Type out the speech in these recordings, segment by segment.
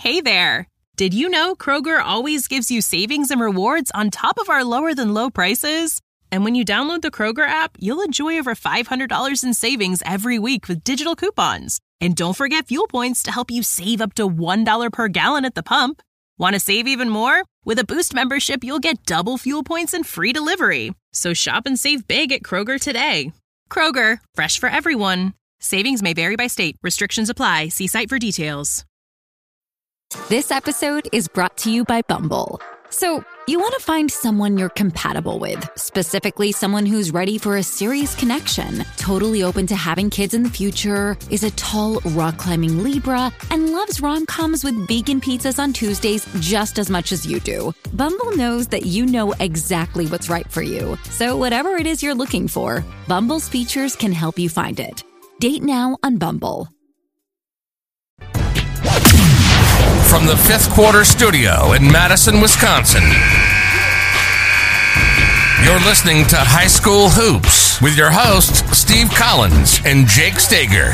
Hey there! Did you know Kroger always gives you savings and rewards on top of our lower-than-low prices? And when you download the Kroger app, you'll enjoy over $500 in savings every week with digital coupons. And don't forget fuel points to help you save up to $1 per gallon at the pump. Want to save even more? With a Boost membership, you'll get double fuel points and free delivery. So shop and save big at Kroger today. Kroger, fresh for everyone. Savings may vary by state. Restrictions apply. See site for details. This episode is brought to you by Bumble. So, you want to find someone you're compatible with, specifically someone who's ready for a serious connection, totally open to having kids in the future, is a tall, rock-climbing Libra, and loves rom-coms with vegan pizzas on Tuesdays just as much as you do. Bumble knows that you know exactly what's right for you. So whatever it is you're looking for, Bumble's features can help you find it. Date now on Bumble. From the Fifth Quarter Studio in Madison, Wisconsin, you're listening to High School Hoops with your hosts, Steve Collins and Jake Stager.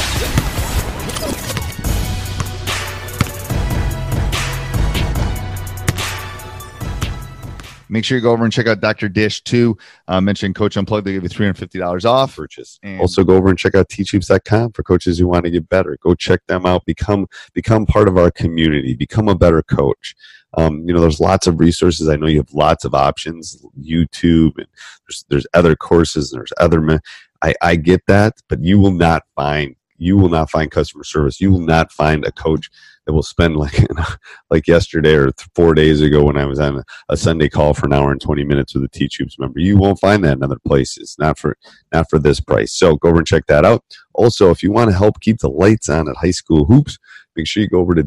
Make sure you go over and check out Dr. Dish too. Mention Coach Unplugged. They give you $350 off. Purchase. Also go over and check out teachhoops.com for coaches who want to get better. Go check them out. Become part of our community. Become a better coach. There's lots of resources. I know you have lots of options. YouTube, and there's other courses, and there's other. I get that, but you will not find customer service. You will not find a coach that will spend like yesterday or 4 days ago when I was on a Sunday call for an hour and 20 minutes with a Teach Hoops member. You won't find that in other places, not for this price. So go over and check that out. Also, if you want to help keep the lights on at High School Hoops, make sure you go over to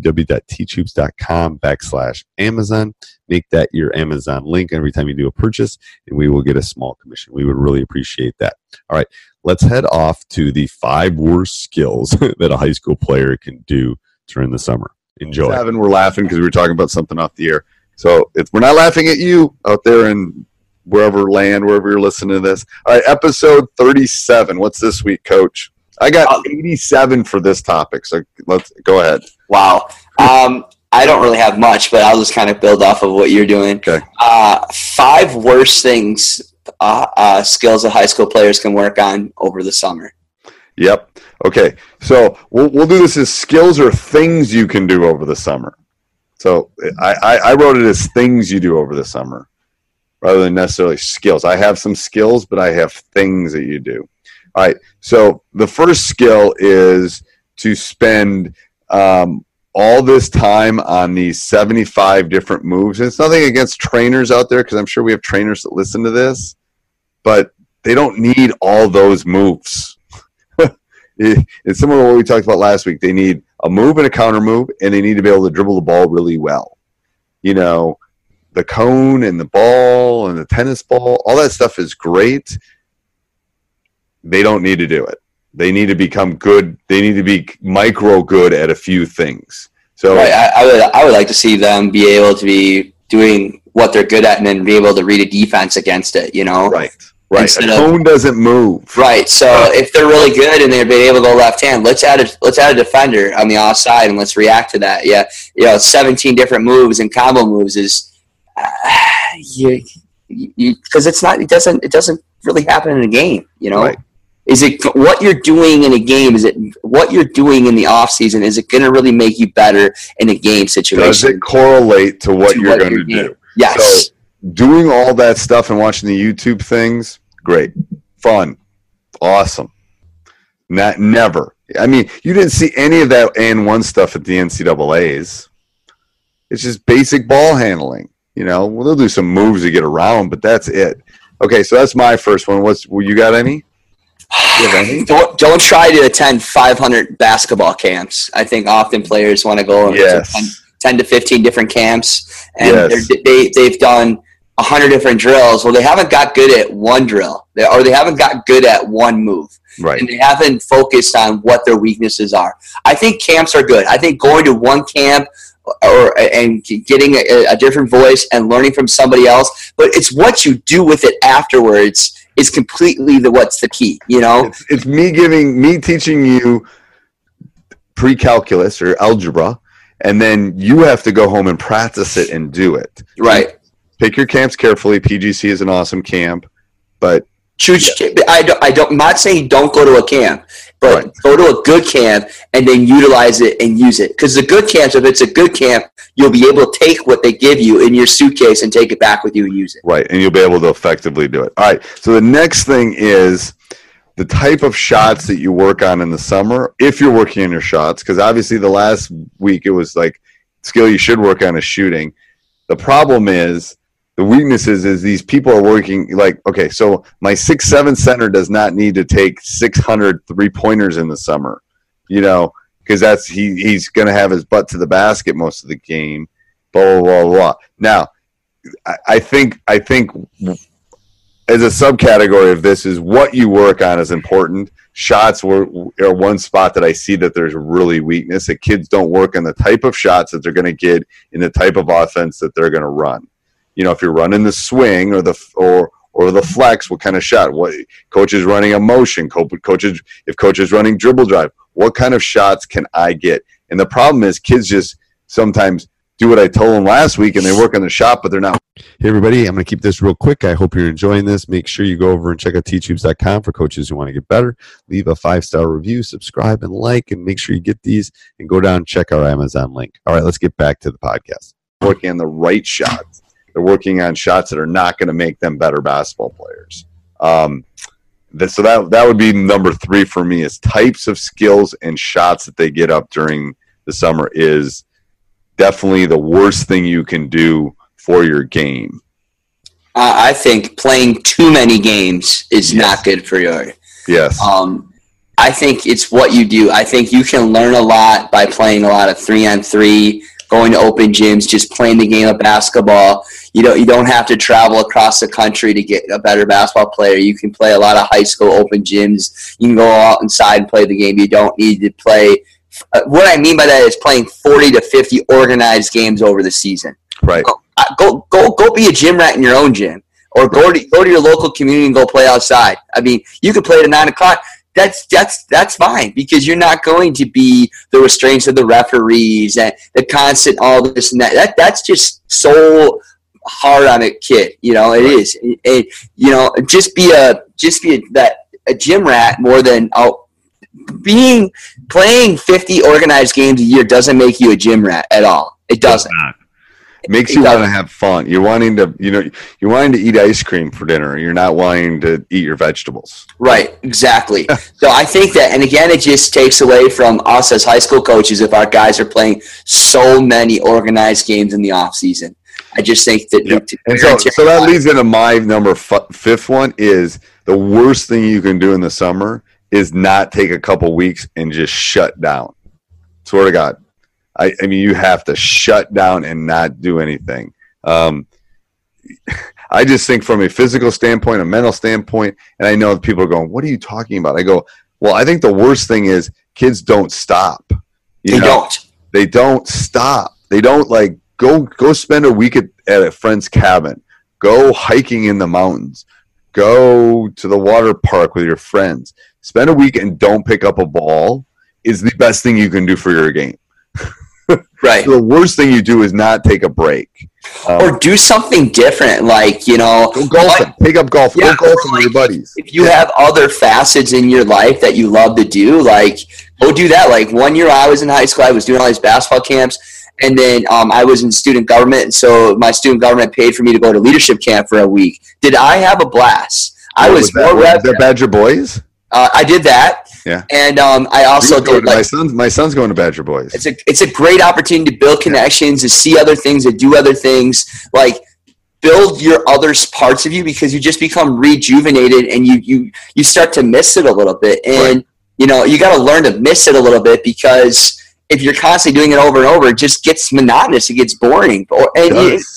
www.teachhoops.com/Amazon. Make that your Amazon link every time you do a purchase, and we will get a small commission. We would really appreciate that. All right, let's head off to the 5 worst skills that a high school player can do during the summer. Enjoy. We're laughing because we were talking about something off the air. So we're not laughing at you out there in wherever you're listening to this. All right, episode 37. What's this week, Coach? I got 87 for this topic, so let's go ahead. Wow. I don't really have much, but I'll just kind of build off of what you're doing. Okay. 5 worst things skills that high school players can work on over the summer. Yep. Okay. So we'll do this as skills or things you can do over the summer. So I wrote it as things you do over the summer rather than necessarily skills. I have some skills, but I have things that you do. All right. So the first skill is to spend all this time on these 75 different moves. And it's nothing against trainers out there, because I'm sure we have trainers that listen to this, but they don't need all those moves. It's similar to what we talked about last week. They need a move and a counter move, and they need to be able to dribble the ball really well. The cone and the ball and the tennis ball, all that stuff is great. They don't need to do it. They need to become good. They need to be micro good at a few things. So right, I would like to see them be able to be doing what they're good at and then be able to read a defense against it, Right. Right. A cone doesn't move. Right. So if they're really good and they're able to go left hand, let's add a defender on the offside and let's react to that. Yeah. 17 different moves and combo moves is because it doesn't really happen in a game, Right. Is it what you're doing in a game? Is it what you're doing in the off season? Is it going to really make you better in a game situation? Does it correlate to what you're going to do? Yes. So, doing all that stuff and watching the YouTube things, great, fun, awesome. Never. I mean, you didn't see any of that and one stuff at the NCAAs. It's just basic ball handling. They'll do some moves to get around, but that's it. Okay, so that's my first one. You got any? Don't try to attend 500 basketball camps. I think often players want to go to 10 to 15 different camps, and they've done 100 different drills. Well, they haven't got good at one drill, or they haven't got good at one move. Right. And they haven't focused on what their weaknesses are. I think camps are good. I think going to one camp and getting a different voice and learning from somebody else, but it's what you do with it afterwards is completely what's the key, It's me teaching you pre-calculus or algebra, and then you have to go home and practice it and do it. Right. Pick your camps carefully. PGC is an awesome camp, but choose. I'm not saying don't go to a camp, but go to a good camp and then utilize it and use it. Because the good camps, if it's a good camp, you'll be able to take what they give you in your suitcase and take it back with you and use it. Right, and you'll be able to effectively do it. All right, so the next thing is the type of shots that you work on in the summer, if you're working on your shots, because obviously the last week it was like skill you should work on is shooting. The problem is, the weakness is these people are working like, okay, so my 6'7" center does not need to take 600 three-pointers in the summer, because that's he's going to have his butt to the basket most of the game, blah, blah, blah, blah. Now, I think as a subcategory of this is what you work on is important. Shots are one spot that I see that there's really weakness, that kids don't work on the type of shots that they're going to get in the type of offense that they're going to run. If you're running the swing or the flex, what kind of shot? What coach is running a motion? If coach is running dribble drive, what kind of shots can I get? And the problem is kids just sometimes do what I told them last week and they work on the shot, but they're not. Hey, everybody, I'm going to keep this real quick. I hope you're enjoying this. Make sure you go over and check out teachhoops.com for coaches who want to get better. Leave a 5-star review, subscribe, and like, and make sure you get these and go down and check our Amazon link. All right, let's get back to the podcast. Working on the right shots. They're working on shots that are not going to make them better basketball players. So that would be number 3 for me, is types of skills and shots that they get up during the summer is definitely the worst thing you can do for your game. I think playing too many games is not good for you. Yes. I think it's what you do. I think you can learn a lot by playing a lot of 3-on-3, going to open gyms, just playing the game of basketball. You don't have to travel across the country to get a better basketball player. You can play a lot of high school open gyms. You can go out inside and play the game. You don't need to play. What I mean by that is playing 40 to 50 organized games over the season. Right. Go be a gym rat in your own gym, or go to your local community and go play outside. I mean, you could play at 9 o'clock. That's fine, because you're not going to be the restraints of the referees and the constant all this and that. That's just so hard on a kid. It is. Just be a gym rat more than playing 50 organized games a year doesn't make you a gym rat at all. It doesn't. It makes you want to have fun. You're wanting to eat ice cream for dinner. You're not wanting to eat your vegetables. Right, exactly. So I think that, and again, it just takes away from us as high school coaches if our guys are playing so many organized games in the off season. I just think that. Yep. So that leads into my number 5th one is the worst thing you can do in the summer is not take a couple weeks and just shut down. Swear to God. I mean, you have to shut down and not do anything. I just think from a physical standpoint, a mental standpoint, and I know people are going, what are you talking about? I go, well, I think the worst thing is kids don't stop. They don't stop. They don't go spend a week at a friend's cabin. Go hiking in the mountains. Go to the water park with your friends. Spend a week and don't pick up a ball is the best thing you can do for your game. Right. So the worst thing you do is not take a break. Or do something different, go golfing. Take up golf. Yeah, go golfing with your buddies. If you have other facets in your life that you love to do, go do that. 1 year I was in high school, I was doing all these basketball camps, and then I was in student government, and so my student government paid for me to go to leadership camp for a week. Did I have a blast? Was that Badger Boys? I did that. Yeah. And I also did my son's going to Badger Boys. It's a great opportunity to build connections, to see other things, to do other things, build your other parts of you, because you just become rejuvenated and you start to miss it a little bit. And you got to learn to miss it a little bit, because if you're constantly doing it over and over, it just gets monotonous, it gets boring.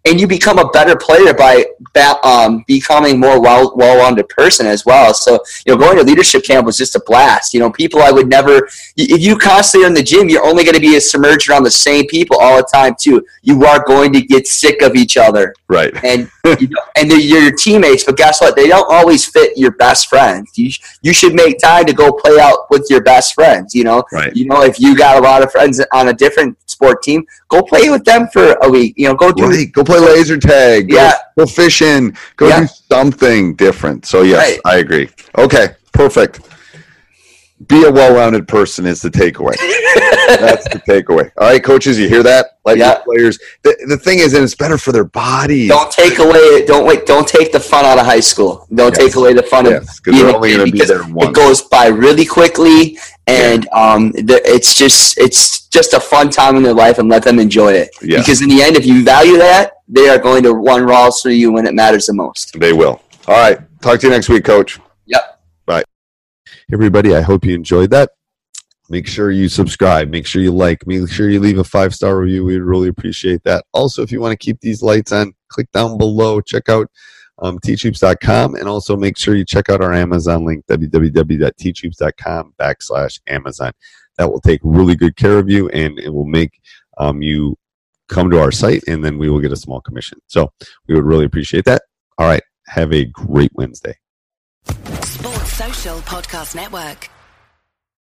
and you become a better player by becoming more well-rounded person as well. So, going to leadership camp was just a blast. People I would never, if you constantly are in the gym, you're only going to be submerged around the same people all the time too. You are going to get sick of each other. Right. And, and they're your teammates, but guess what? They don't always fit your best friends. You should make time to go play out with your best friends, Right. If you got a lot of friends on a different sport team, go play with them for a week. Go play laser tag. Go fishing. Go do something different. So yes, I agree. Okay, perfect. Be a well-rounded person is the takeaway. That's the takeaway. All right, coaches, you hear that? Like your players. The thing is, and it's better for their bodies. Don't take away. Don't take the fun out of high school. Don't take away the fun of because they're only going to be there once. It goes by really quickly, and it's just a fun time in their life, and let them enjoy it. Yes. Because in the end, if you value that, they are going to run raws for you when it matters the most. They will. All right. Talk to you next week, Coach. Yep. Bye. Everybody, I hope you enjoyed that. Make sure you subscribe. Make sure you like. Make sure you leave a 5-star review. We'd really appreciate that. Also, if you want to keep these lights on, click down below. Check out teachhoops.com, and also make sure you check out our Amazon link, www.teachhoops.com/Amazon. That will take really good care of you, and it will make you come to our site, and then we will get a small commission. So we would really appreciate that. All right. Have a great Wednesday. Sports Social Podcast Network.